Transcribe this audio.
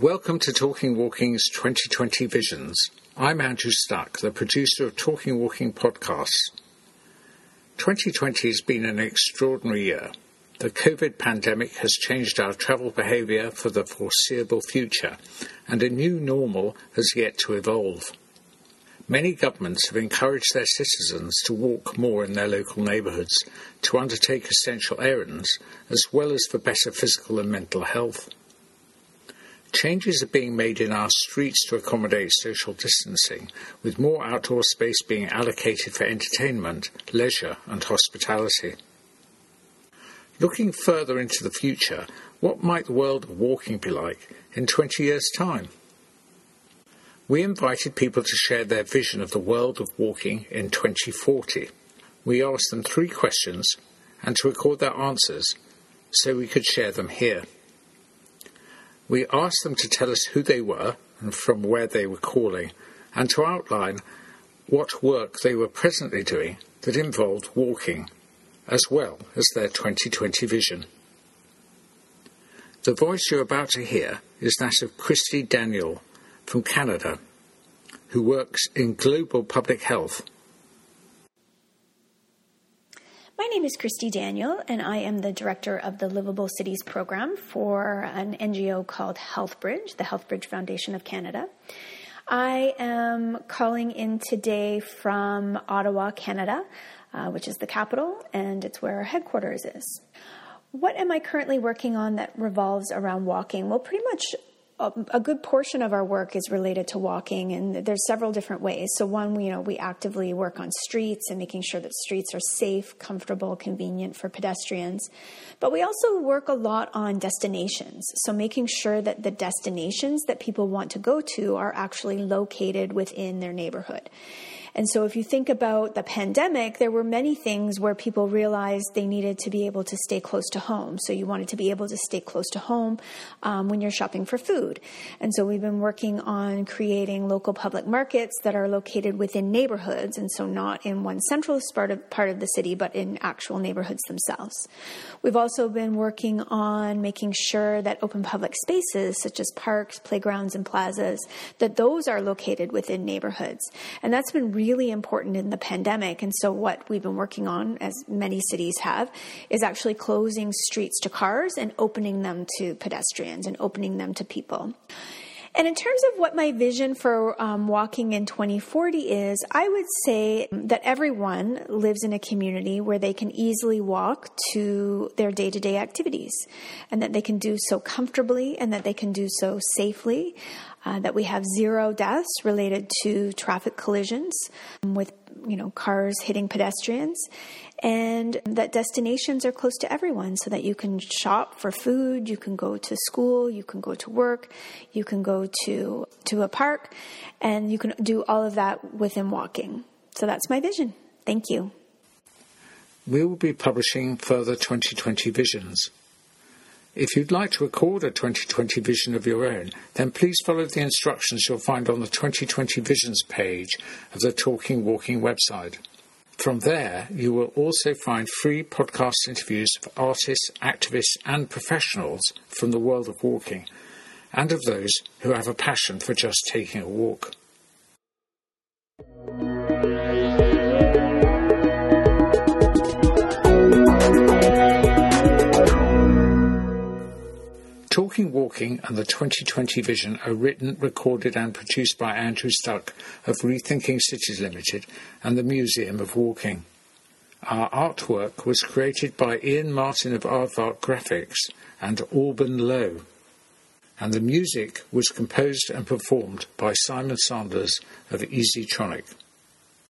Welcome to Talking Walking's 2020 Visions. I'm Andrew Stuck, the producer of Talking Walking podcasts. 2020 has been an extraordinary year. The COVID pandemic has changed our travel behaviour for the foreseeable future, and a new normal has yet to evolve. Many governments have encouraged their citizens to walk more in their local neighbourhoods, to undertake essential errands, as well as for better physical and mental health. Changes are being made in our streets to accommodate social distancing, with more outdoor space being allocated for entertainment, leisure and hospitality. Looking further into the future, what might the world of walking be like in 20 years' time? We invited people to share their vision of the world of walking in 2040. We asked them 3 questions and to record their answers so we could share them here. We asked them to tell us who they were and from where they were calling, and to outline what work they were presently doing that involved walking, as well as their 2020 vision. The voice you're about to hear is that of Christy Daniel from Canada, who works in global public health. My name is Christy Daniel, and I am the director of the Livable Cities program for an NGO called HealthBridge, the HealthBridge Foundation of Canada. I am calling in today from Ottawa, Canada, which is the capital, and it's where our headquarters is. What am I currently working on that revolves around walking? Well, pretty much a good portion of our work is related to walking, and there's several different ways. So one, we actively work on streets and making sure that streets are safe, comfortable, convenient for pedestrians. But we also work a lot on destinations. So making sure that the destinations that people want to go to are actually located within their neighborhood. And so if you think about the pandemic, there were many things where people realized they needed to be able to stay close to home. So you wanted to be able to stay close to home when you're shopping for food. And so we've been working on creating local public markets that are located within neighborhoods, and so not in one centralist part of the city, but in actual neighborhoods themselves. We've also been working on making sure that open public spaces, such as parks, playgrounds, and plazas, that those are located within neighborhoods. And that's been really important in the pandemic. And so what we've been working on, as many cities have, is actually closing streets to cars and opening them to pedestrians and opening them to people. And in terms of what my vision for walking in 2040 is, I would say that everyone lives in a community where they can easily walk to their day-to-day activities, and that they can do so comfortably and that they can do so safely, that we have 0 deaths related to traffic collisions with cars hitting pedestrians, and that destinations are close to everyone so that you can shop for food, you can go to school, you can go to work, you can go to a park, and you can do all of that within walking. So that's my vision. Thank you. We will be publishing further 2020 visions. If you'd like to record a 2020 vision of your own, then please follow the instructions you'll find on the 2020 Visions page of the Talking Walking website. From there, you will also find free podcast interviews of artists, activists and professionals from the world of walking, and of those who have a passion for just taking a walk. Talking Walking and the 2020 Vision are written, recorded and produced by Andrew Stuck of Rethinking Cities Limited and the Museum of Walking. Our artwork was created by Ian Martin of Aardvark Graphics and Alban Lowe, and the music was composed and performed by Simon Sanders of EasyTronic.